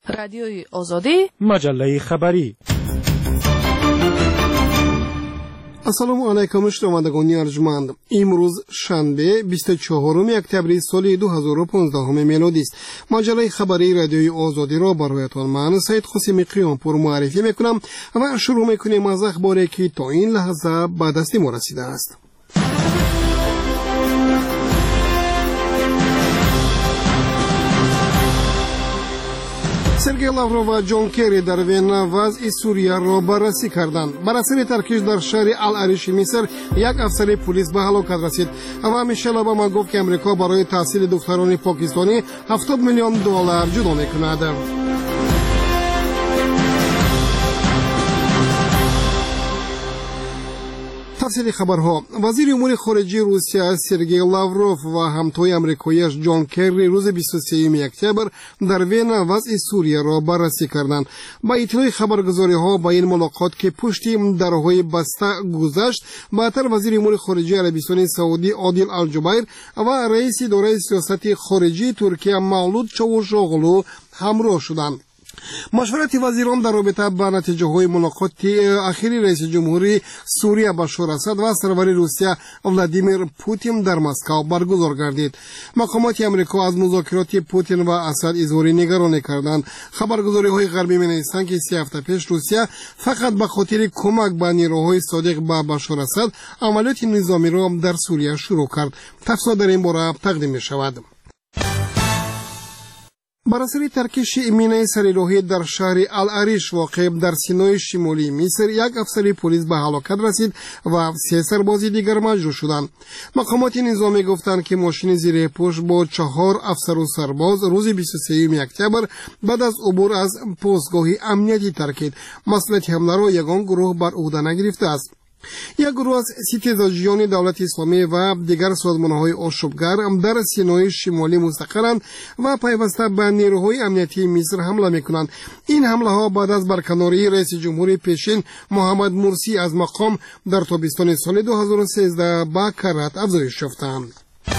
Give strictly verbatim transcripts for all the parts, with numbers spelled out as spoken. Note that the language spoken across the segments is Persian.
رادیوی آزادی، مجله خبری. السلام علیکم شنوندگان ارجمند. امروز شنبه بیست و چهارم اکتبر سال دو هزار و پانزده میلادی است. مجله خبری رادیوی آزادی را برایتان من سید قاسمی قیامپور معرفی میکنم و شروع میکنیم از اخباری که تا این لحظه به دست ما رسیده است. سرگئی لاوروف و جان کری در وین وضع سوریه را بررسی کردند. بر اثر ترکیش در شهر العریش مصر یک افسر پلیس به هلاکت رسید و میشل اوباما گفت که امریکا برای تحصیل دختران پاکستانی هفتاد میلیون دلار جدا میکند. تفصیل خبرها. وزیر امور خارجه روسیه سرگئی لاوروف و همتای امریکاییش جان کری روز بیست و سوم اکتبر در وین وضع سوریه را بررسی کردند. با اطلاع خبرگزاری ها با این ملاقات که پشت درهای بسته گذشت، بعدتر وزیر امور خارجه عربستان سعودی عادل الجبیر و رئیس اداره سیاست خارجی ترکیه مولود چاوشوغلو همراه شدند. مشورت وزیران در رابطه با نتیجه های ملاقات اخیری رئیس جمهوری سوریه بشار اسد و سرور روسیه ولادیمیر پوتین در مسکو برگزار گردید. مقامات امریکا از مذاکرات پوتین و اسد اظهار نگرانی کردند. خبرگزاری های غربی می‌نویسند که سه هفته پیش روسیه فقط به خاطر کمک به نیروهای صادق به بشار اسد عملیات نظامی را در سوریه شروع کرد. تفصیل در این باره تقدیم می‌شود. بر اثر ترکیش امینه سریراهی در شهر العریش واقع در سینای شمالی مصر یک افسر پلیس به هلاکت رسید و سه سرباز دیگر مجروح شدند. مقامات نظامی گفتند که ماشین زیر پوش با چهار افسر و سرباز روز بیست و سوم اکتبر بعد از عبور از پستگاه امنیتی ترکید. مسئولیت حمله را یگان گروه بر عهده نگرفته است. یک گروه از ستیزاجیان دولت اسلامی و دیگر سازمان‌های آشوبگر در سینای شمالی مستقرند و پیوسته به نیروهای امنیتی مصر حمله می‌کنند. این حمله ها بعد از برکناری رئیس جمهور پیشین محمد مرسی از مقام در تابستان سال دو هزار و سیزده با کرات افزایش یافتند.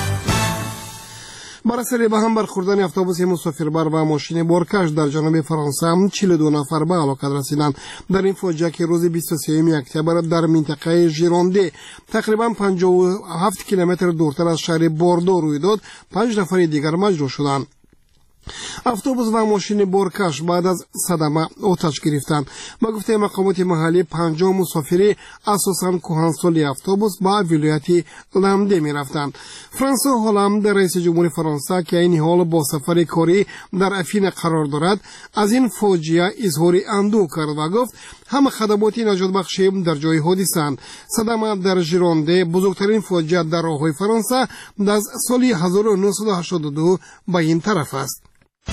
بر اثر به هم برخوردن اتوبوس مسافربر و ماشین بارکش در جنوب فرانسه چهل و دو نفر به هلاکت رسیدند. در این فاجعه که روز بیست و سوم اکتبر در منطقه ژیرونده تقریبا پنجاه و هفت کیلومتر دورتر از شهر باردو روی داد، پنج نفر دیگر مجروح شدند. اتوبوس و ماشین بارکش بعد از صدمه آتش گرفتند. با گفته مقامات محلی پنجاه مسافری اساساً کهنسالی اتوبوس با ولایت لامده می رفتند. فرانسه هولند رئیس جمهور فرانسه که این حال با سفر کاری در افین قرار دارد از این فاجعه اظهار اندوه کرد و گفت همه خدمات نجات بخشی در جای حادثه. صدمه در ژیرونده بزرگترین فاجعه در راههای فرانسه از سال هزار و نهصد و هشتاد و دو به این طرف است.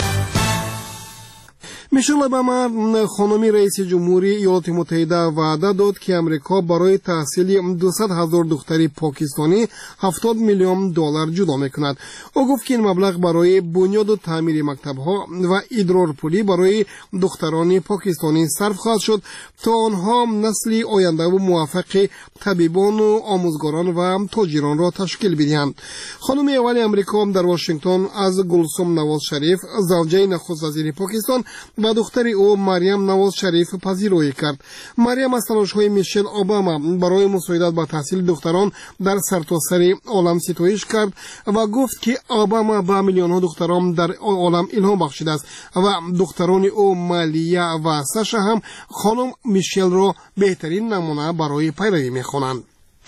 میشل اوباما خانمی رئیس جمهوری ایالات متحده وعده داد که امریکا برای تحصیل دویست هزار دختر پاکستانی هفتاد میلیون دلار جدا میکند. او گفت که این مبلغ برای بنیاد و تعمیر مکتب‌ها و ادرار پولی برای دختران پاکستانی صرف خواهد شد تا آنها نسلی آینده و موفق طبیبان و آموزگاران و تاجران را تشکیل بدهند. خانم اول امریکا در واشنگتن از گلسوم نواز شریف زوجه نخست وزیر پاکستان و دختر او مریم نواز شریف پذیرایی کرد. مریم از تلاش‌های میشل اوباما برای مساعدت با تحصیل دختران در سرتاسر عالم ستایش کرد و گفت که اوباما به میلیون‌ها دختران در عالم الهام بخشیده است و دختران او مالیه و ساشا هم خانم میشل را بهترین نمونه برای پیروی می‌خوانند.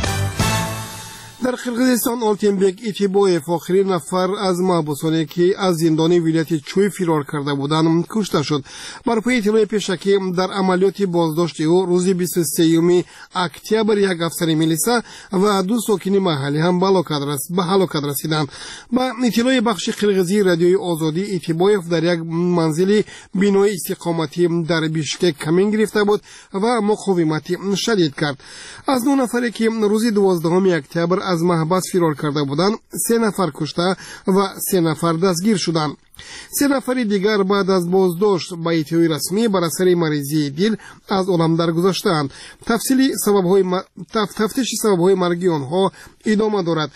در قرقیزستان آلتینبک ایتیبایف آخرین نفر از محبوسانی که از زندان ولایت چوی فرار کرده بودند کشته شد. بر پای اطلاع پیشکی در عملیات بازداشت او روز بیست و سوم اکتبر یک افسر میلیسا و دو ساکن محلی هم به هلاکت رسیدند. با اطلاع بخش قرقیزی رادیوی آزادی ایتیبایف در یک منزل بنای استقامتی در بیشکک کمین گرفته بود و مقاومت شدید کرد. از دو نفری که روز دوازدهم اکتبر از محبس فرار کرده بودند سه نفر کشته و سه نفر دستگیر شدند. سه نفر دیگر بعد از بازداشت با اطلاع رسمی بر اثر مریضی دل از عالم درگذشتند. تفصیل سبب‌های م... تف... تفتیش سبب‌های مرگ آنها ادامه دارد.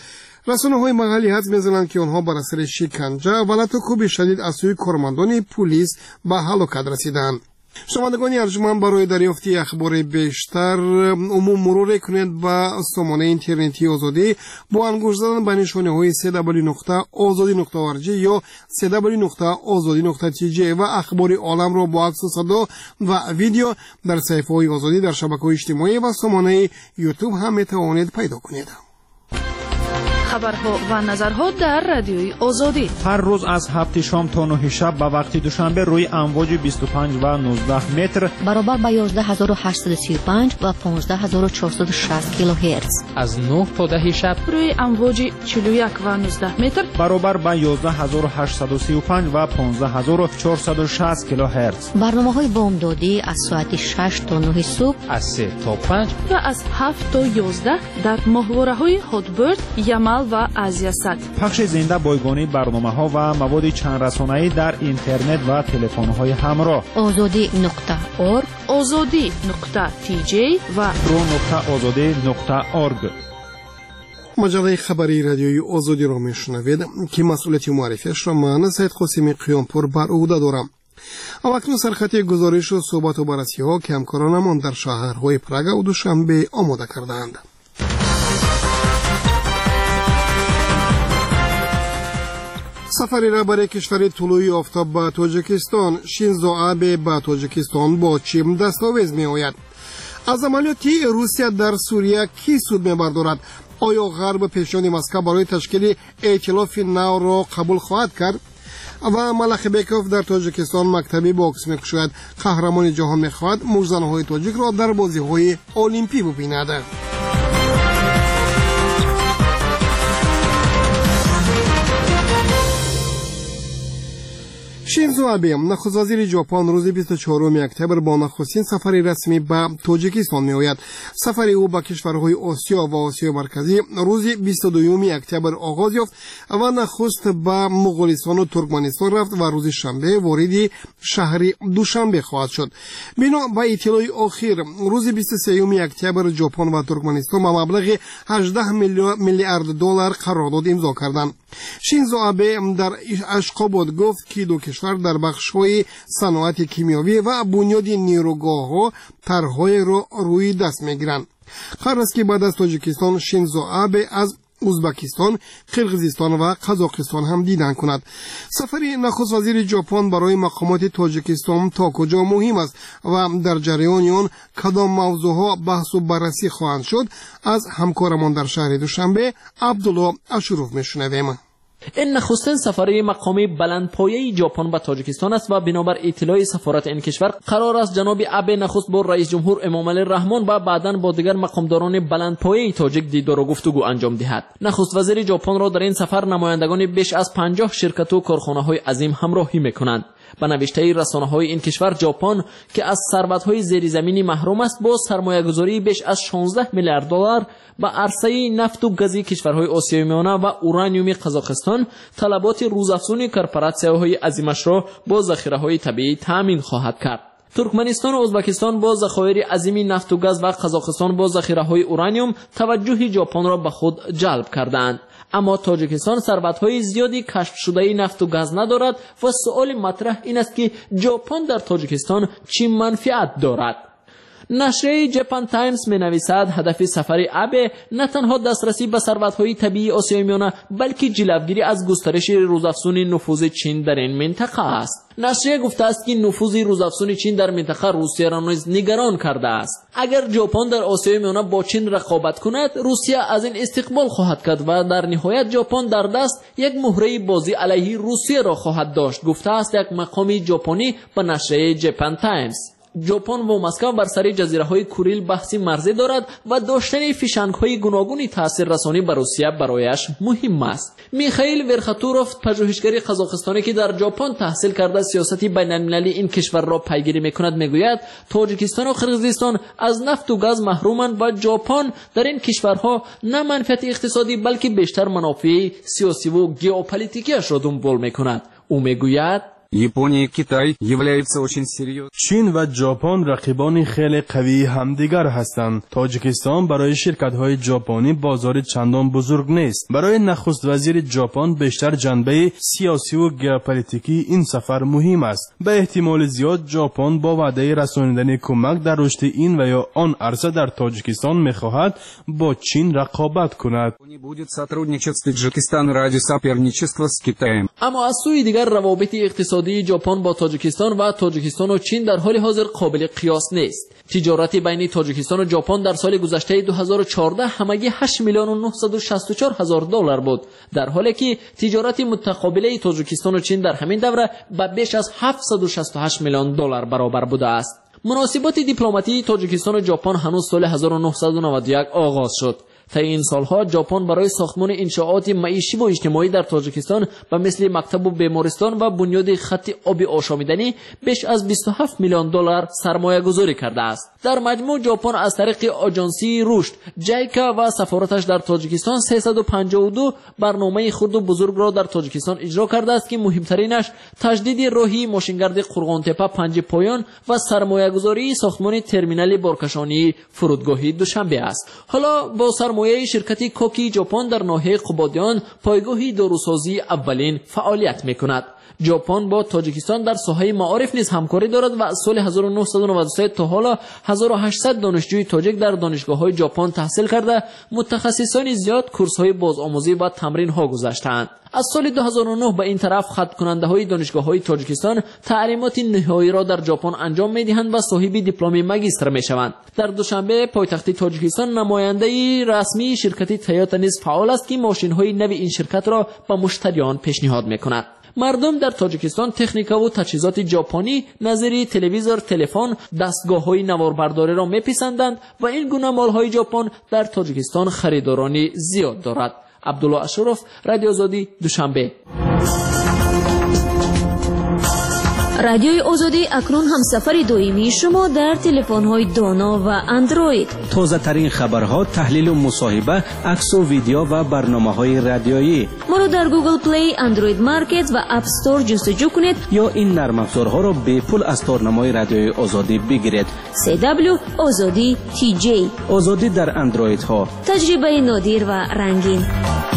رسانه‌های محلی حدس می‌زنند که آنها بر اثر شکنجه و لطم‌کوب شدید از سوی کارمندان پلیس به هلاکت رسیدند. شنوندگان ارجمند، برای دریافت اخبار بیشتر عموم مرور کنید به سامانه اینترنتی آزادی با انگشت زدن به نشانه‌های سی دبلیو نقطه آزادی نقطه او آر جی یا سی دبلیو نقطه آزادی نقطه تی جی و اخبار عالم را با عکس و صدا و ویدیو در صفحه‌های آزادی در شبکه‌های اجتماعی و سامانه یوتیوب هم می‌توانید پیدا کنید. خبرها و نظرها در رادیوی آزادی هر روز از هفت شام تا نه شب به وقت دوشنبه روی امواج بیست و پنج و نوزده متر برابر با یازده هزار و هشتصد و سی و پنج و پانزده هزار و چهارصد و شصت کیلوهرتز از نه تا ده شب روی امواج چهل و یک و نوزده متر برابر با یازده هزار و هشتصد و سی و پنج و پانزده هزار و چهارصد و شصت کیلوهرتز. برنامه‌های بامدادی از ساعت شش تا نه صبح، از سه تا پنج و از هفت تا یازده در ماهواره‌های هاتبرد، یمل و آزیاسات. پخش زنده بایگانی برنامه‌ها و مواد چند رسانه‌ای در اینترنت و تلفن‌های همراه. آزادی نقطه اورگ، آزادی نقطه تی جی و رو نقطه آزادی نقطه اورگ. مجله خبری رادیوی آزادی را میشنوید که مسئولیت معرفیش را من سید قاسمی قیامپور بر عهده دارم. اکنون سرخط گزارش و صحبت و بررسی ها که همکارانمان در شهرهای پراگ و دوشنبه آماده کردند. سفری را برای کشور طلوعی آفتاب به تاجیکستان، شینزو آبه به تاجیکستان با چه دستاویز می آید؟ از عملیات روسیه در سوریه کی سود می بردارد؟ آیا غرب پیشانی مسکو برای تشکیل ائتلاف نو را قبول خواهد کرد؟ و ملخ بیکوف در تاجیکستان مکتبی باکس می کشد. قهرمان جهان می خواهد موزنهای تاجیک را در بازی های المپی ببیند. شینزو آبه نخست وزیر ژاپن روز بیست و چهارم اکتبر با نخستین سفری رسمی به تاجیکستان می آید. سفر او به کشورهای آسیا و آسیای مرکزی روز بیست و دوم اکتبر آغاز یافت و نخست به مغولستان و ترکمنستان رفت و روز شنبه وارد شهر دوشنبه خواهد شد. بنا به اطلاع اخیر روز بیست و سوم اکتبر ژاپن و ترکمنستان با مبلغ هجده میلیارد دلار قرارداد امضا کردند. شینزو آبه در اشخاباد گفت که دو کشور در بخش‌های صنعت کیمیاوی و بنیاد نیروگاه‌ها طرح‌های را روی دست می‌گیرند. قرار است که بعد از تاجیکستان شینزو آبه از ازبکستان، قرقیزستان و قزاقستان هم دیدن کند. سفر نخست وزیر ژاپن برای مقامات تاجیکستان تا کجا مهم است و در جریان آن کدام موضوعها بحث و بررسی خواهند شد؟ از همکارمان در شهر دوشنبه عبدالله اشروف میشنویم. این نخستین سفری مقامی بلندپایه ژاپن به تاجیکستان است و بنابر اطلاع سفارت این کشور قرار است جناب آبه نخست با رئیس جمهور امامعلی رحمان و بعداً با دیگر مقامداران بلندپایه تاجیک دیدار و گفتگو انجام دهد. نخست وزیر ژاپن را در این سفر نمایندگان بیش از پنجاه شرکت و کارخانه‌های عظیم همراهی می‌کنند. به نوشته رسانه‌های این کشور، ژاپن که از ثروت‌های زیرزمینی محروم است با سرمایه‌گذاری بیش از شانزده میلیارد دلار به عرصه نفت و گازی کشورهای آسیای میانه و اورانیوم قزاقستان طلبات روزافزون کورپوراسیون‌های عظیمش را با ذخیره‌های طبیعی تامین خواهد کرد. ترکمنستان و ازبکستان با ذخایر عظیمی نفت و گاز و قزاقستان با ذخیره‌های اورانیوم توجه ژاپن را به خود جلب کردند. اما تاجیکستان ثروت‌های زیادی کشف شده نفت و گاز ندارد و سوال مطرح این است که ژاپن در تاجیکستان چه منفعت دارد. نشریه ژاپن تایمز می‌نویسد هدف سفر آبه نه تنها دسترسی به ثروت‌های طبیعی آسیای میانه بلکه جلوگیری از گسترش روزافزون نفوذ چین در این منطقه است. نشریه گفته است که نفوذ روزافزون چین در منطقه روسیه را نیز نگران کرده است. اگر ژاپن در آسیای میانه با چین رقابت کند، روسیه از این استقبال خواهد کرد و در نهایت ژاپن در دست یک مهره بازی علیه روسیه را خواهد داشت، گفته است یک مقام ژاپنی به نشریه ژاپن تایمز. ژاپن و مسکو بر سر جزیره‌های کوریل بحثی مرزی دارد و داشتن فیشنگ‌های گوناگون تاثیررسانی بر روسیه برایش مهم است. میخائیل ورخاتوروف، پژوهشگر قزاقستانی که در ژاپن تحصیل کرده سیاست بین‌المللی این کشور را پیگیری می‌کند، میگوید تاجیکستان و قرقیزستان از نفت و گاز محرومند و ژاپن در این کشورها نه منفعت اقتصادی بلکه بیشتر منافع سیاسی و ژئوپلیتیکیش را دنبال می‌کند. او میگوید Япония и Китай являются очень серьезными. چین و ژاپن رقیبان خیلی قوی همدیگر هستند. تاجیکستان برای شرکت‌های ژاپنی بازار چندان بزرگ نیست. برای نخست وزیر ژاپن بیشتر جنبه سیاسی و ژئوپلیتیکی این سفر مهم است. به احتمال زیاد ژاپن با وعده رساندن کمک در رشد این و یا آن عرصه در تاجیکستان می‌خواهد با چین رقابت کند. Будет сотрудничество Таджикистана ради соперничества с Китаем. اما از سوی دیگر روابط اقتصادی ژاپن با تاجیکستان و تاجیکستان و چین در حال حاضر قابل قیاس نیست. تجارت بین تاجیکستان و ژاپن در سال گذشته دو هزار و چهارده همگی هشت میلیون و نهصد و شصت و چهار هزار دلار بود، در حالی که تجارت متقابله تاجیکستان و چین در همین دوره به بیش از هفتصد و شصت و هشت میلیون دلار برابر بوده است. مناسبات دیپلماتی تاجیکستان و ژاپن هنوز سال هزار و نهصد و نود و یک آغاز شد. تا این سالها ژاپن برای ساختمان انشاءات معیشی و اجتماعی در تاجیکستان به مثل مکتب و بیمارستان و بنیاد خط آب آشامیدنی بیش از بیست و هفت میلیون دلار سرمایه گذاری کرده است. در مجموع ژاپن از طریق آژانسی رشد جایکا و سفارتش در تاجیکستان سیصد و پنجاه و دو برنامه خرد و بزرگ را در تاجیکستان اجرا کرده است که مهمترینش تجدید راهی ماشینگرد قرغانتپه پنج پایان و سرمایه گذاری ساختمان ترمینال بارکشانی فرودگاهی دوشنبه است. حالا با سرمایه شرکت کوکی ژاپن در ناحیه قبادیان پایگاه داروسازی اولین فعالیت میکند. ژاپن با تاجیکستان در ساحه معارف نیز همکاری دارد و از سال هزار و نهصد و نود و سه تا حالا هزار و هشتصد دانشجوی تاجیک در دانشگاه‌های ژاپن تحصیل کرده متخصصان زیاد کورس‌های بازآموزی و تمرین‌ها گذاشتند. از سال دو هزار و نه به این طرف خط کننده‌های دانشگاه‌های تاجیکستان تعلیمات نهایی را در ژاپن انجام می‌دهند و صاحب دیپلم ماجستر می‌شوند. در دوشنبه پایتخت تاجیکستان نماینده رسمی شرکت تویوتا نیز فعال است که ماشین‌های نو این شرکت را به مشتریان پیشنهاد می‌کند. مردم در تاجیکستان تکنیکا و تجهیزات ژاپنی نظیر تلویزور، تلفن، دستگاه‌های نواربرداری را می‌پسندند و این گونه مال‌های ژاپن در تاجیکستان خریدارانی زیاد دارد. عبدالله اشرف، رادیو آزادی، دوشنبه. رادیوی آزادی اکنون همسفر دائمی شما در تلفن‌های دانا و اندروید. تازه ترین خبرها، تحلیل و مصاحبه، عکس و ویدیو و برنامه‌های رادیویی. ما را در گوگل پلی، اندروید مارکت و اپ استور جستجو کنید یا این نرم افزارها را به پول از تارنمای رادیوی آزادی بگیرید. سی دبلیو آزادی تی جی. آزادی در اندروید ها. تجربه نادر و رنگین.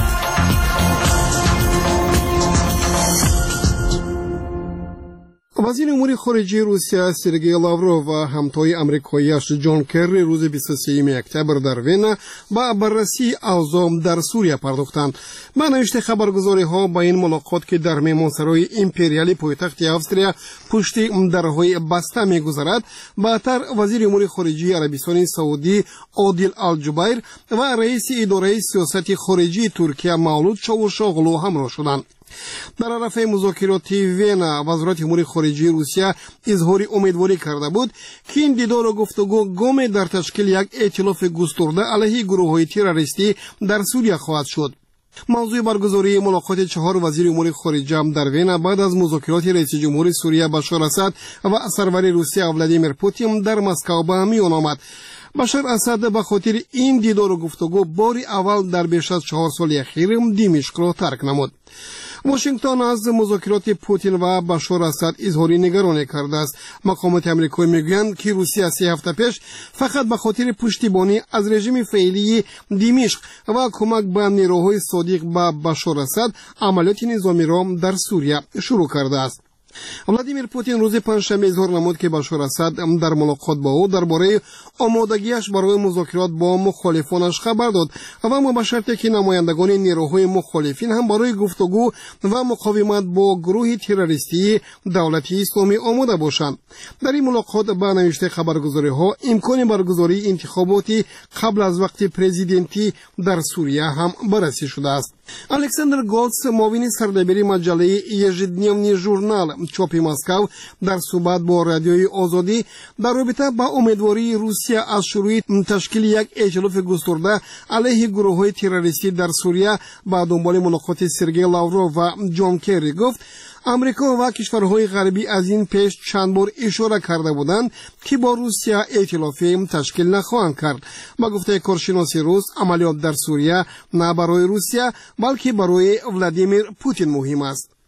وزیر امور خارجه روسیه سرگئی لاوروف و همتای آمریکایی‌اش جان کری روز بیست و سوم اکتبر در وین با بررسی اوضاع در سوریه پرداختند. با نوشته خبرگزاری‌ها با این ملاقات که در مهمانسرای امپریالی پایتخت استرالیا پشت درهای بسته می‌گذرد، بعدتر وزیر امور خارجه عربستان سعودی عادل الجبیر و رئیس اداره سیاست خارجی ترکیه مولود چاوشاغلو همراه شدند. در عرف مذاکرات وین وزارت امور خارجه روسیه اظهار امیدواری کرده بود که این دیدار و گفتگو گام در تشکیل یک ائتلاف گسترده علیه گروه‌های تروریستی در سوریه خواهد شد. موضوع برگزاری ملاقات چهار وزیر امور خارجه در وین بعد از مذاکرات رئیس جمهور سوریه بشار اسد و سرور روسیه ولادیمیر پوتین در مسکو به میان آمد. بشار اسد به خاطر این دیدار و گفتگو باری اول در بیش از چهار سال اخیر دمشق را ترک نمود. واشنگتن از مذاکرات پوتین و بشار اسد اظهاری نگرانی کرده است. مقامات آمریکایی میگویند که روسیه سه هفته پیش فقط به خاطر پشتیبانی از رژیم فعلی دمشق و کمک به نیروهای صادق به بشار اسد عملیات نظامی را در سوریه شروع کرده است. ولادیمیر پوتین روز پنجشنبه اظهار نمود که بشار اسد در ملاقات با او درباره آمادگیش برای مذاکرات با مخالفانش خبر داد و اما به شرطی که نمایندگان نیروهای مخالفین هم برای گفتگو و مقاومت با گروه تروریستی دولت اسلامی آماده باشند. در این ملاقات به نوشته خبرگزاری‌ها امکان برگزاری انتخاباتی قبل از وقت پرزیدنتی در سوریه هم بررسی شده است. الکساندر گولتس معاون سردبیر مجله یژدنیوی ژورنال چاپ مسکو در صحبت با رادیوی آزادی در رابطه با امیدواری روسیه از شروع تشکیل یک ائتلاف گسترده علیه گروه‌های تروریستی در سوریه با دنبال ملاقات سرگئی لاوروف و جان کری گفت امریکا و کشورهای غربی از این پیش چند بار اشاره کرده بودند که با روسیه ائتلافی تشکیل نخواهند کرد. با گفته کارشناس روس عملیات در سوریه نه برای روسیه بلکه برای ولادیمیر پوتین مهم است.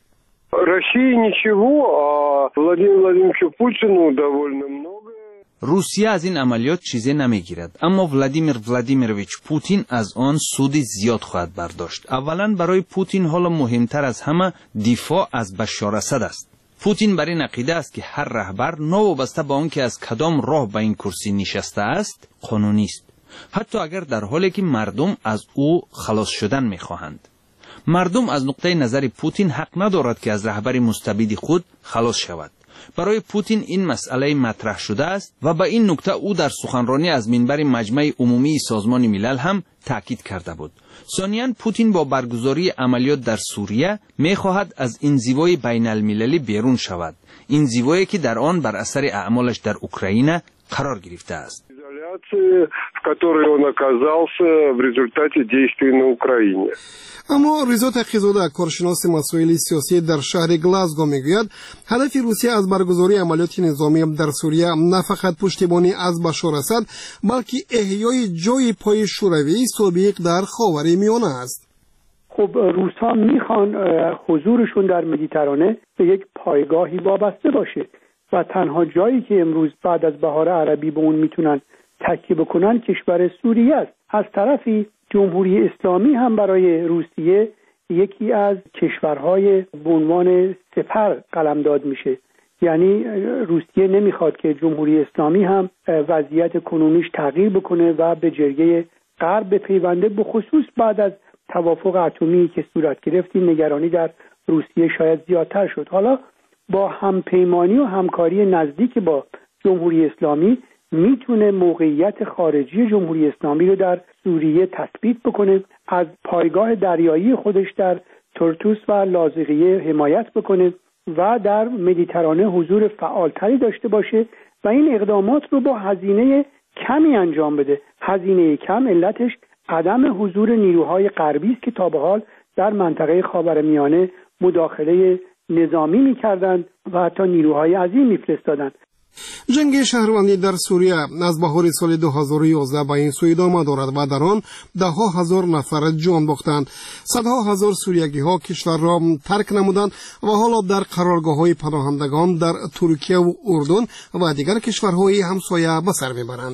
России ничего, а Владимиру Владимировичу Путину довольно много. روسیه از این عملیات چیزی نمیگیرد، اما ولادیمیر ولادیمیرویچ پوتین از آن سودی زیاد خواهد برداشت. اولا برای پوتین حالا مهمتر از همه دفاع از بشار اسد است. پوتین بر این عقیده است که هر رهبر نوابسته به آنکه از کدام راه به این کرسی نشسته است قانونی است، حتی اگر در حالی که مردم از او خلاص شدن میخواهند. مردم از نقطه نظر پوتین حق ندارد که از رهبر مستبد خود خلاص شود. برای پوتین این مسئله مطرح شده است و به این نکته او در سخنرانی از منبر مجمع عمومی سازمان ملل هم تاکید کرده بود. ثانیاً پوتین با برگزاری عملیات در سوریه می‌خواهد از انزوای بین المللی بیرون شود، انزوایی که در آن بر اثر اعمالش در اوکراین قرار گرفته است. в которой он оказался в результате действий на Украине. اما ریزا تقی‌زاده کارشناس مسائل سیاسی در شهر گلاسگو میگوید هدف روسیه از برگزاری عملیات نظامی در سوریه نه فقط پشتیبانی از بشار اسد بلکه احیای جای پای شوروی سابق در خاورمیانه است. خب روس‌ها میخوان حضورشون در مدیترانه به یک پایگاهی وابسته باشه و تنها جایی که امروز بعد از بهار عربی به اون میتونن تکیه بکنن کشور سوریه است. از طرفی جمهوری اسلامی هم برای روسیه یکی از کشورهای به عنوان سپر قلمداد میشه. یعنی روسیه نمیخواد که جمهوری اسلامی هم وضعیت کنونیش تغییر بکنه و به جرگه غرب بپیونده، به خصوص بعد از توافق اتمی که صورت گرفت. نگرانی در روسیه شاید زیادتر شد. حالا با همپیمانی و همکاری نزدیک با جمهوری اسلامی میتونه موقعیت خارجی جمهوری اسلامی رو در سوریه تثبیت بکنه، از پایگاه دریایی خودش در تورتوس و لاذقیه حمایت بکنه و در مدیترانه حضور فعالتری داشته باشه و این اقدامات رو با هزینه کمی انجام بده. هزینه کم علتش عدم حضور نیروهای غربی است که تا به حال در منطقه خاورمیانه مداخله نظامی می‌کردند و حتی نیروهای عظیم می‌فرستادند. جنگ شهروندی در سوریه از بهار سال دو هزار و یازده به این سو ادامه دارد و در آن ده ها هزار نفر جان باختند. صدها هزار سوریگی ها کشور را ترک نمودند و حالا در قرارگاه های پناهندگان در ترکیه و اردن و دیگر کشورهای همسایه به سر میبرند.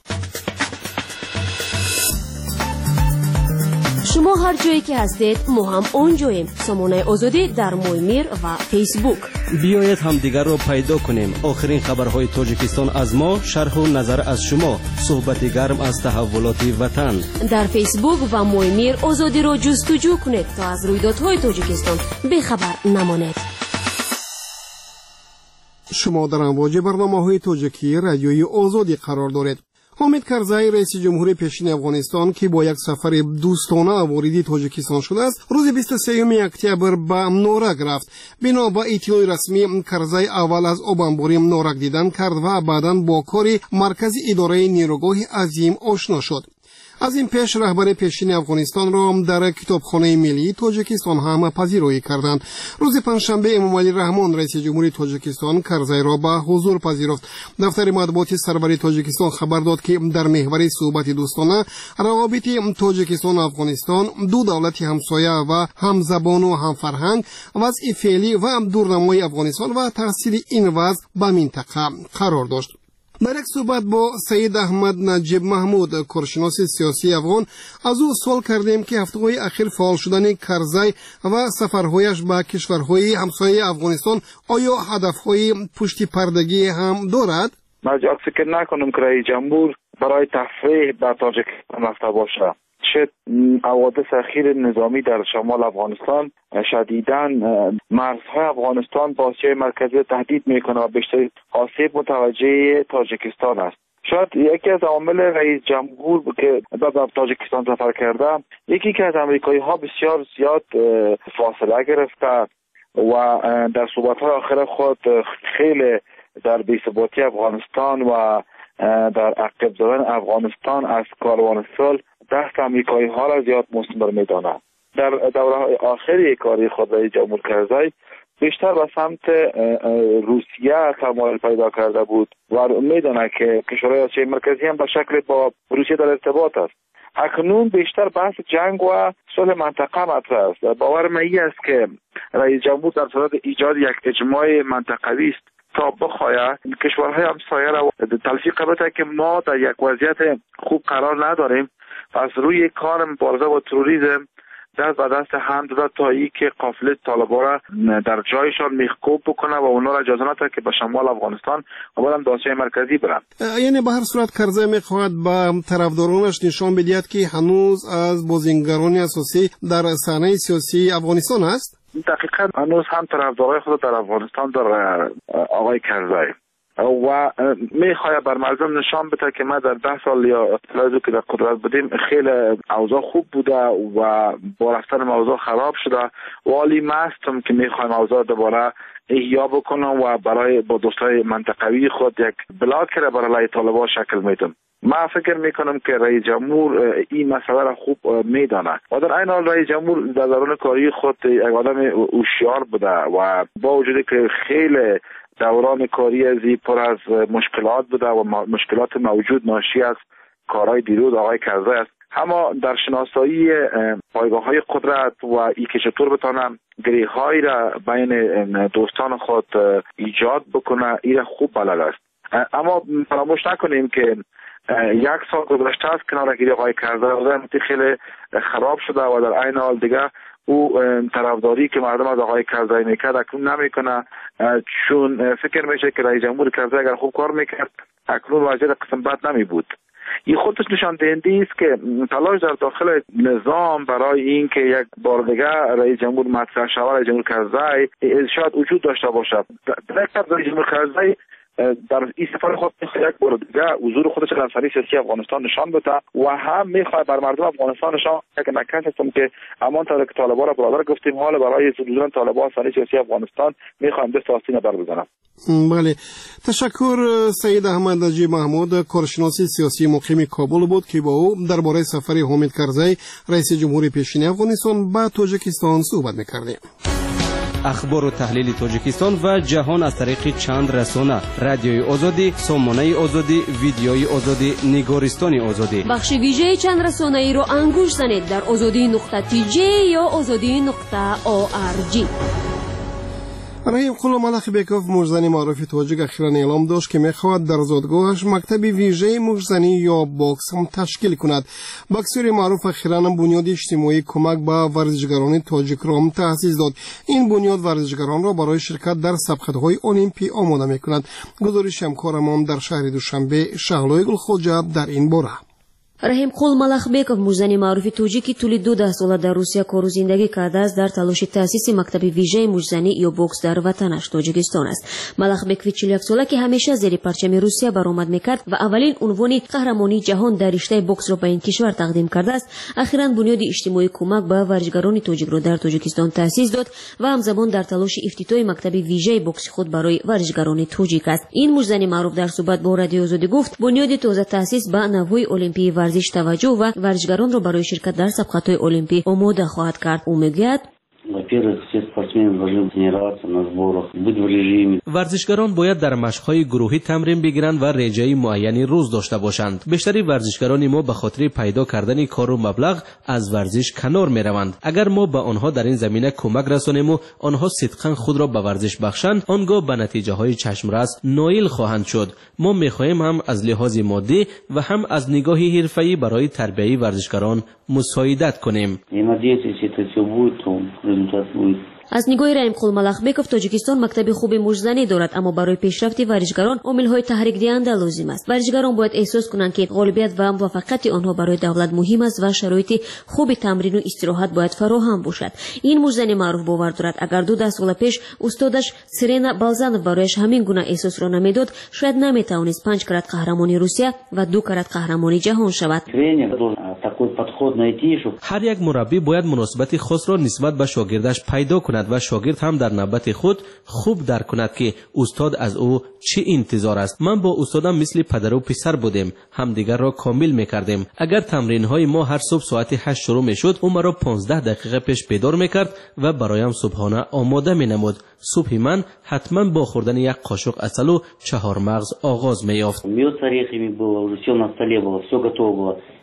شما هر جایی که هستید ما هم اونجاییم. سامانه آزادی در مویمیر و فیسبوک. بیایید هم دیگر رو پیدا کنیم. آخرین خبرهای تاجیکستان از ما، شرح و نظر از شما، صحبت گرم از تحولات وطن. در فیسبوک و مویمیر آزادی رو جستجو کنید تا از رویدادهای تاجیکستان بخبر نمانید. شما در امواج برنامه‌های تاجیکی رادیوی آزادی قرار دارید. حامد کرزی رئیس جمهور پیشین افغانستان که با یک سفر دوستانه وارد تاجیکستان شده است، روز بیست و سوم اکتبر به نورک رفت. بنا به اطلاع رسمی، کرزی اول از آبانباری نورک دیدن کرد و بعداً با کار مرکز اداره نیروگاه عظیم آشنا شد. از این پیش رهبر پیشین افغانستان را در کتابخانه ملی تاجیکستان هم پذیرایی کردند. روز پنجشنبه امامعلی رحمان رئیس جمهوری تاجیکستان کرزی را به حضور پذیرفت. دفتر مطبوعات سرور تاجیکستان خبر داد که در محور صحبت دوستانه روابط تاجیکستان و افغانستان، دو دولت همسایه و همزبان و همفرهنگ، وضع فعلی و دورنمای افغانستان و تحصیل این وضع به منطقه قرار داشت. در یک صحبت با سید احمد نجیب محمود کارشناس سیاسی افغان از او سوال کردیم که هفته‌های اخیر فعال شدن کرزی و سفرهایش به کشورهای همسایه افغانستان آیا هدفهای پشت پردگی هم دارد؟ من فکر نکنم که رئیس جمهور برای تفریح به تاجیکستان رفته باشه. چه حوادث اخیر نظامی در شمال افغانستان شدیداً مرزهای افغانستان با آسیای مرکزی تهدید میکنه و بیشتر آسیب متوجه تاجیکستان است. شاید یکی از عوامل رئیس جمهور که به تاجیکستان سفر کرده، یکی که از امریکایی ها بسیار زیاد فاصله گرفته و در صحبت‌های آخر خود خیلی در بی‌ثباتی افغانستان و در عقب زدن افغانستان از کاروان صلح دست امریکایی ها را زیاد مثمر می‌داند. در دوره آخری کاری خود رئیس جمهور کرزی بیشتر به سمت روسیه تمایل پیدا کرده بود و می‌داند که کشورهای آسیای مرکزی هم به شکل با روسیه در ارتباط است. اکنون بیشتر بحث جنگ و صلح منطقه مطرح است. باور من این است که رئیس جمهور در صورت ایجاد یک اجماع منطقوی است تا بخواهد کشورهای همسایه را تلفیق بده که ما در یک وضعیت خوب قرار نداریم، پس روی کار مبارزه با تروریسم دست به دست هم داده تا ای که قافله طالبان را در جایشان میخکوب بکنه و اونا را اجازه نده که به شمال افغانستان و بعدم دانشگاه مرکزی برن. یعنی به هر صورت کرزی میخواهد به طرفدارانش نشان بدهد که هنوز از بازیگران اساسی در صحنه سیاسی افغانستان است. دقیقاً هنوز هم طرفدارای خود در افغانستان داره آقای کرزی و میخواد بر مردم نشان بده که ما در ده سال یا اطلاعاتی که در قدرت بودیم خیلی اوضاع خوب بوده و با رفتن موضوع خراب شده، ولی مستم که میخوایم اوضاع دوباره احیا بکنم و برای با دوستای منطقوی خود یک بلاک را برای طالبان شکل میدم. من فکر میکنم که رئیس جمهور این مسئله را خوب میدانه و در این حال رئیس جمهور در دوران کاری خود یک آدم هوشیار بوده و با وجودی که خیلی دوران کاری ازی پر از مشکلات بوده و مشکلات موجود ناشی از کارهای دیروز آقای کرزی است، اما در شناسایی پایگاه‌های قدرت و ای که چطور بتانم گریه‌هایی را بین دوستان خود ایجاد بکنه این خوب بلد است. اما فراموش نکنیم که یک سال گذشته است کنارگیری آقای کرزی وضعیت خیلی خراب شده و در عین حال دیگه او طرفداری که مردم از آقای کرزی میکرد اکنون نمیکنه، چون فکر میشه که رئیس جمهور کرزی اگر خوب کار میکرد اکنون وضعیت قسم بد نمی بود. این خودش نشان دهنده است که تلاش در داخل نظام برای این که یک بار دیگه رئیس جمهور مطرح شود، رئیس جمهور کرزی شاید وجود داشته باشد. در رئیس جمهور کرزی در این سفر خود میخواد یک بار دیگه حضور خودش در سری سیاسی افغانستان نشان بده و هم میخواد بر مردم افغانستان نشان بده که نکس هستم که همان طور که طالبان را برادر گفتیم حال برای حضور طالبان سری سیاسی افغانستان میخوایم دست آستین بر بزنم. بله، تشکر. سید احمد نجیب محمود، کارشناس سیاسی مقیم کابل بود که با او درباره سفر حامد کرزی رئیس جمهوری پیشین افغانستان به تاجیکستان صحبت می‌کردیم. اخبار و تحلیل تاجیکستان و جهان از طریق چند رسانه: رادیوی آزادی، سامانه آزادی، ویدیوی آزادی، نگارستان آزادی. بخش ویژه چند رسانه ای رو انگوش زنید در آزادی نقطه تی جی یا آزادی نقطه او آر جی. رحیم قل ملخبیکوف مجزنی معروف تاجیک اخیراً اعلام داشت که میخواهد در زادگاهش مکتب ویژه مجزنی یا باکس هم تشکیل کند. باکسر معروف اخیراً بنیاد اجتماعی کمک به ورزشگران تاجیک را هم تأسیس داد. این بنیاد ورزشگران را برای شرکت در سبقت‌های المپی آماده میکند. گزارش همکارمان در شهر دوشنبه شغلای گلخوجه در این باره. رحیم قول ملخبیکوف مجزنی معروف توجیکی طول دو ده ساله در روسیه کار و زندگی کرده است. در تلاش تأسیس مکتب ویژه مجزنی یا بوکس در وطنش تاجیکستان است. ملخبیکوف چهل و یک ساله که همیشه زیر پرچم روسیه برآمد میکرد و اولین عنوان قهرمانی جهان در رشته بوکس را به این کشور تقدیم کرده است، اخیراً بنیاد اجتماعی کمک به ورزشگران تاجیک را در تاجیکستان تأسیس داد و همزمان در تلاش افتتاح مکتب ویژه بوکس خود برای ورزشگران تاجیک است. این مجزنی معروف در صحبت با رادیو آزادی گفت بنیاد تازه تأسیس به نوای المپی ورزش توجه و ورزشگران را برای شرکت در سبقت‌های المپی آماده خواهد کرد. او میگوید ورزشگران باید در مشق‌های گروهی تمرین بگیرند و رژه معینی روز داشته باشند. بیشتری ورزشگران ما به خاطر پیدا کردن کار و مبلغ از ورزش کنار می‌روند. اگر ما به آنها در این زمینه کمک رسانیم و آنها صدقاً خود را به ورزش بخشند، آنگاه به نتیجه‌های چشم‌رس نائل خواهند شد. ما می‌خواهیم هم از لحاظ مادی و هم از نگاه حرفه‌ای برای تربیت ورزشگران مساعدت کنیم. از نگاه رحیم قل ملخبیکوف تاجیکستان مکتب خوب مجزنی دارد، اما برای پیشرفت ورزشگران عامل‌های تحریک دهنده لازم است. ورزشگران باید احساس کنند که غالبیت و موفقیت آنها برای دولت مهم است و شرایط خوب تمرین و استراحت باید فراهم باشد. این مجزنی معروف باور دارد اگر دو ده سال پیش استادش سرینا بالزانوف برایش همین گونه احساس را نمیداد، شاید نمیتوانست پنج کرات قهرمانی روسیه و دو کرات قهرمانی جهان شود. هر یک مربی باید مناسبت خاص را نسبت به شاگردش پیدا کند و شاگرد هم در نوبت خود خوب درک کند که استاد از او چه انتظار است. من با استادم مثل پدر و پسر بودیم، همدیگر را کامل میکردیم. اگر تمرین های ما هر صبح ساعت هشت شروع میشد، او مرا پانزده دقیقه پیش بیدار میکرد و برایم صبحانه آماده مینمود. صبح من حتما با خوردن یک قاشق عسل و چهار مغز آغاز می‌یافت.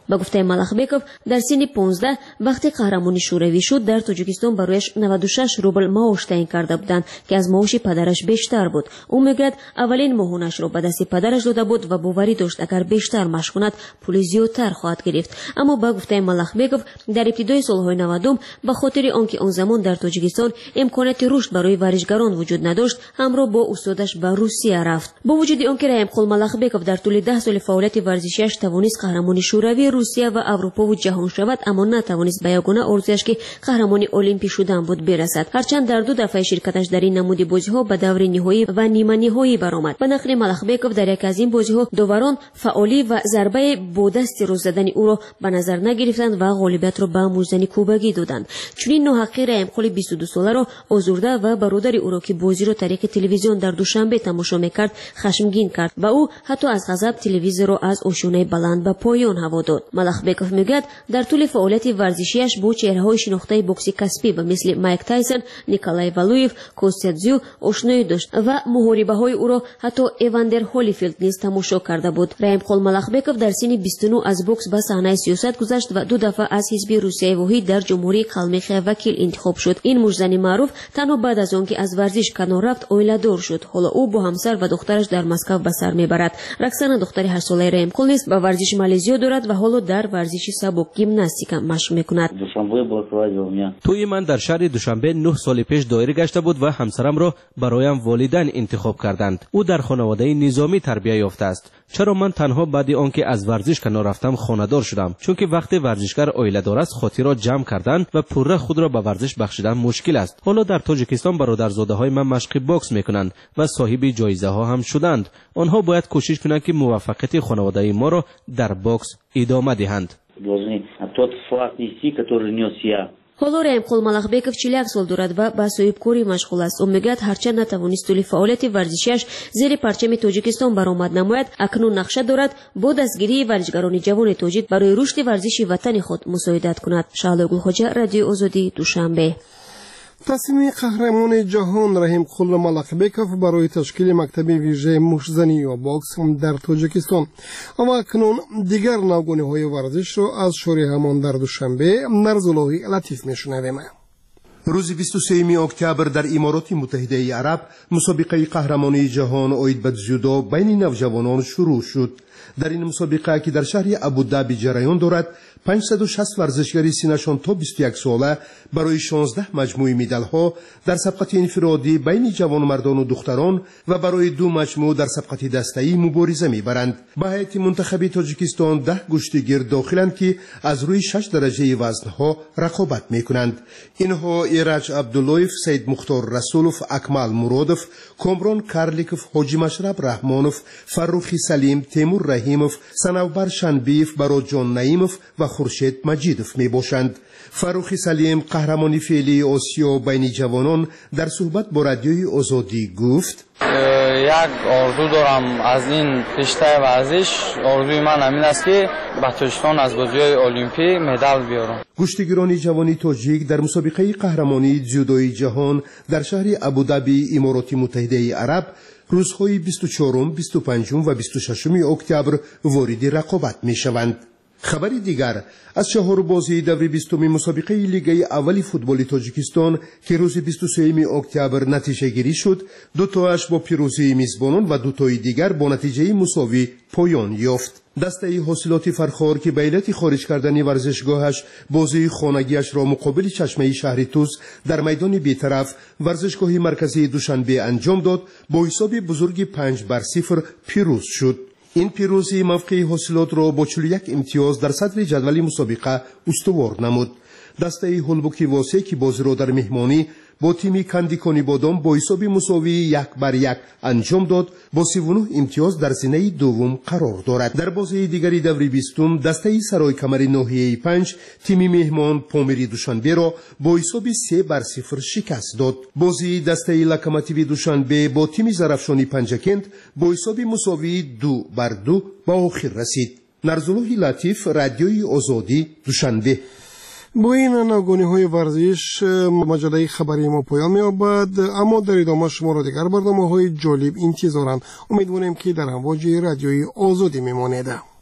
با گفته ملخبکوف در سن پانزده وقتی قهرمانی شوروی شد در تاجیکستان برایش نود و شش روبل معاش تعیین کرده بودند که از معاش پدرش بیشتر بود. او میگوید اولین ماهانش را به دست پدرش داده بود و باوری داشت اگر بیشتر مشق کند پول زیادتر خواهد گرفت. اما با گفته ملخبکوف در ابتدای سالهای نودم به خاطر آنکه آن زمان در تاجیکستان امکانات رشد برای ورزشکاران وجود نداشت همراه با استادش به روسیه رفت. با وجود آنکه رحیمقل ملخبکوف در طول ده سال فعالیت ورزشیش توانست قهرمانی شوروی، روسیه و اروپا و جهان شود، اما نتوانست به یگانه آرزویش که قهرمانی المپی شدن بود برسد. هرچند در دو دفعه شرکتش در این نمود بازی‌ها به دور نهایی و نیمه نهایی برآمد. به نقل ملخبکوف در یک از این بازی‌ها داوران فعالی و ضربه با دست روز زدن او را به نظر نگرفتند و غالبیت را به موزنی کوبگی دادند. چنین ناحقی رحیمقل بیست و دو ساله را آزرده و برادر او را که بازی را طریق تلویزیون در دوشنبه تماشا می‌کرد خشمگین کرد و او حتی از غضب تلویزیون را از آشیانه بلند به پایان هوا داد. ملخبکوف میگوید در طول فعالیت ورزشیش با چهره‌های شناخته بوکس کسبی و مثل مایک تایسون، نیکولای والویف، کوستادزیو آشنایی داشت و محاربه‌های او را حتی ایواندر هولیفیلد نیز تماشا کرده بود. رحیمقل ملخبکوف در سن بیست و نه از بوکس به صحنه سیاست گذشت و دو دفعه از حزب روسیه واحد در جمهوری قلمخ وکیل انتخاب شد. این مجزن معروف تنها بعد از آنکه از ورزش کنار رفت اویله‌دار شد. حالا او با همسر و دخترش در مسکو به سر میبرد. رکسانا دختر هشت ساله رحیمقل نیز به ورزش مالزیا دارد و حالا در ورزش سبک گیمناستیک مشق میکند. توی من در شهر دوشنبه نه سال پیش دایر گشته بود و همسرم را برایم والدین انتخاب کردند. او در خانواده نظامی تربیت یافته است. چرا من تنها بعد آنکه از ورزش کنار رفتم خانه‌دار شدم؟ چون که وقتی ورزشکار عائله دار است خاطر را جمع کردن و پوره خود را به ورزش بخشیدن مشکل است. حالا در تاجیکستان برادرزاده های من مشق بوکس میکنند و صاحب جایزه ها هم شدند. آنها باید کوشش کنند که موفقیت خانواده ما را در بوکس ادامه دهند. حالا رحیمقل ملخبکوف چهل و یک سال دارد و به صاحبکاری مشغول است. او میگوید هرچند نتوانست طول فعالیت ورزشیش زیر پرچم تاجیکستان برآمد نماید، اکنون نقشه دارد با دستگیری ورزشکاران جوان تاجیک برای رشد ورزشی وطن خود مساعدت کند. شعله گلخوجه، رادیو آزادی، دوشنبه. تصمیم قهرمان جهان رحیمقل ملخبکوف برای تشکیل مکتب ویژه مشت‌زنی یا باکس در تاجیکستان و اکنون دیگر نوگونه‌های ورزش را از شوری همان در دوشنبه نرزالله لطیف میشنویم. روز بیست و سوم اکتبر در امارات متحده عرب مسابقه قهرمانی جهان اوید به جودو بین نوجوانان شروع شد. در این مسابقه که در شهر ابودابی جریان دارد، پانصد و شصت ورزشکاری سنشان تا بیست و یک ساله برای شانزده مجموعه مدال‌ها در سبقت انفرادی بین جوان مردان و دختران و برای دو مجموعه در سبقت دسته‌ای مبارزه می‌برند. به هیئت منتخب تاجیکستان ده گشتیگر داخلند که از روی شش درجه وزن‌ها رقابت می‌کنند. اینها ایرج عبداللهیف، سید مختار رسولوف، اکمل مرادوف، کامران کارلیکوف، حاجی مشرب رحمانوف، فروخی سلیم، تیمور رحیموف، سنوبر شنبیف، براجان نعیموف و خورشید مجیدوف می باشند. فروخی سلیم، قهرمانی فعلی آسیا بین جوانان، در صحبت با رادیوی آزادی گفت: یک آرزو دارم از این رشته ورزش. آرزوی من همین است که به تاجیکستان از بازی‌های المپی مدال بیارم. گشتیگران جوانی تاجیک در مسابقه قهرمانی جودوی جهان در شهر ابودابی امارات متحده عرب روزهای بیست و چهارم، بیست و پنجم و بیست و ششم اکتبر وارد رقابت می شوند. خبری دیگر از چهار بازی دور بیستم مسابقه لیگ اول فوتبال تاجیکستان که روز بیست و سوم اکتبر نتیجه گیری شد، دو تایش با پیروزی میزبانان و دو تای دیگر با نتیجه مساوی پایان یافت. دسته حاصلات فرخار که به علت خارج کردن ورزشگاهش بازی خانگیش را مقابل چشمه شهر توس در میدان بیطرف ورزشگاه مرکزی دوشنبه انجام داد، با حساب بزرگ پنج بر صفر پیروز شد. این پیروزی موقع حاصلات را با چهل و یک امتیاز در صدر جدول مسابقه استوار نمود. دسته هولبوکی واسه که بازی را در مهمانی با تیم کندیکانی بادام با حساب مساوی یک بر یک انجام داد، با سی و نه امتیاز در زینه دوم قرار دارد. در بازی دیگری دور بیستم دسته سرای کمر ناحیه پنج تیم مهمان پامیری دوشنبه را با حساب سه بر صفر شکست داد. بازی دسته لکماتیوی دوشنبه با تیم زرافشانی پنجکند با حساب مساوی دو بر دو به آخر رسید. نرزالله لطیف، رادیوی آزادی، دوشنبه. با این نوگونی های ورزش مجله خبری ما پایان می یابد، اما در ادامه شما را دیگر برنامه های جالب انتظارند. امیدواریم که در امواج رادیوی آزادی میمانید.